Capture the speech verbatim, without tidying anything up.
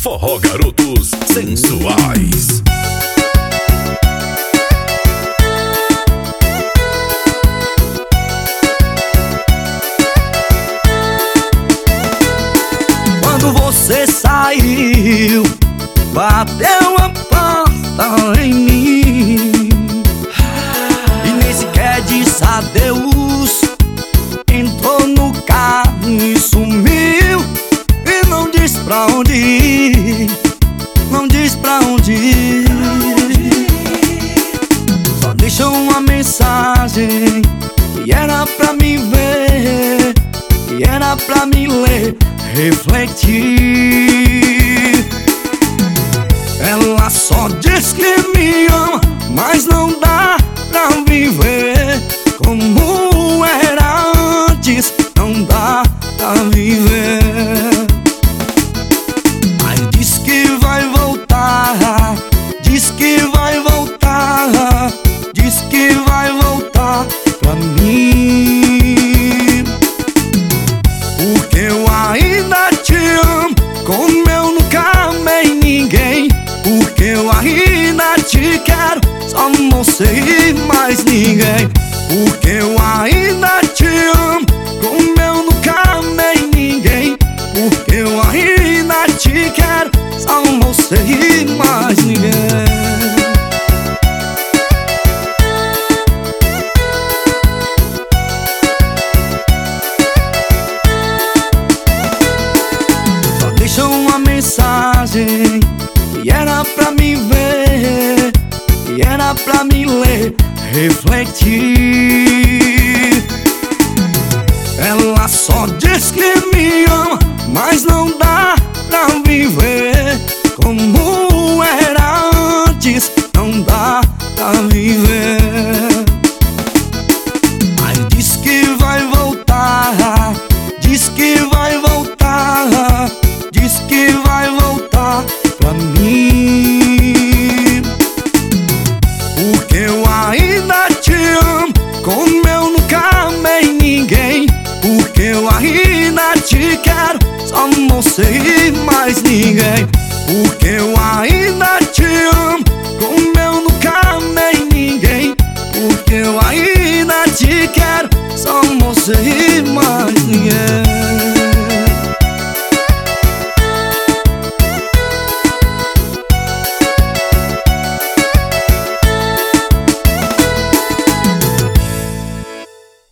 Forró Garotos Sensuais. Quando você saiu, bateu a porta em mim e nem sequer disse adeus. Entrou no carro e sumiu, e não diz pra onde ir, não diz pra onde ir. Só deixou uma mensagem que era pra me ver, que era pra me ler, refletir. Ela só diz que me ama, mas não dá pra viver como era antes, não dá pra viver. Mas diz que vai voltar, diz que vai voltar, diz que vai voltar pra mim. Porque eu ainda te amo, como eu nunca amei ninguém. Porque eu ainda te quero, só você e mais ninguém. Porque eu ainda te amo, como eu nunca amei ninguém. Porque eu ainda te quero, só você e mais ninguém. Deixou uma mensagem que era pra me ver, que era pra me ler, refletir. Ela só diz que me ama, mas não dá pra viver como era antes, não dá pra viver. Mas diz que vai voltar, diz que vai voltar, diz que vai voltar pra mim. Porque eu ainda te amo, como eu nunca amei ninguém. Porque eu ainda te quero, só você e mais ninguém. Porque eu ainda te amo, como eu nunca amei ninguém. Porque eu ainda te quero, só você e mais